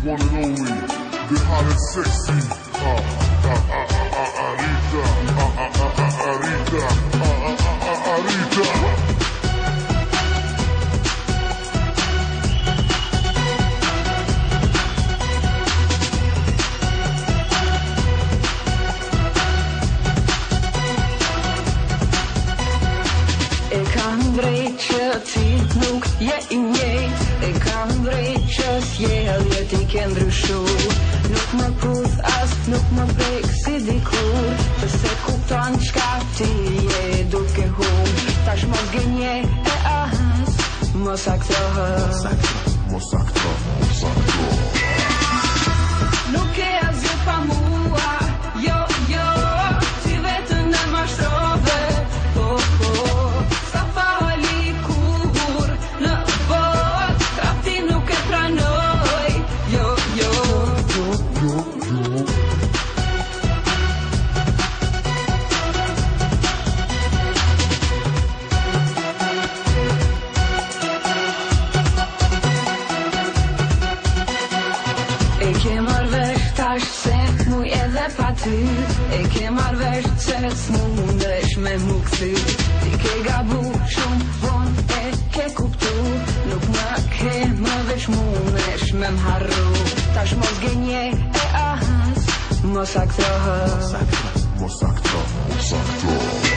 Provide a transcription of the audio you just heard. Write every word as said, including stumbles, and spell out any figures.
one and only, the hot and sexy, uh, uh, uh, uh, uh, Arita, uh, uh, uh, uh, Arita, uh, uh, uh, uh, Arita. E kam drejt që ti nuk je I njejt, e kam drejt që sjellje ti ke ndryshu. Nuk më puth as, nuk më prek si dikur, pëse kupton çka ti je duke hum. Tash mos gënje e as, mos aktrohë. Mos aktro, mos aktro. Nuk e asgjë pa mua, jo, jo, ti vetën e mashtrove, po, po. E ke marrë vesh tash se muj edhe pa ty, e ke marrë vesh se s'mundesh me mu kthy. Ti ke gabu shumë vonë e ke kuptu, nuk më ke më vesh mundesh me m'harru. Tash mos gënje e as, mos aktrohë. Mos aktro, mos aktro.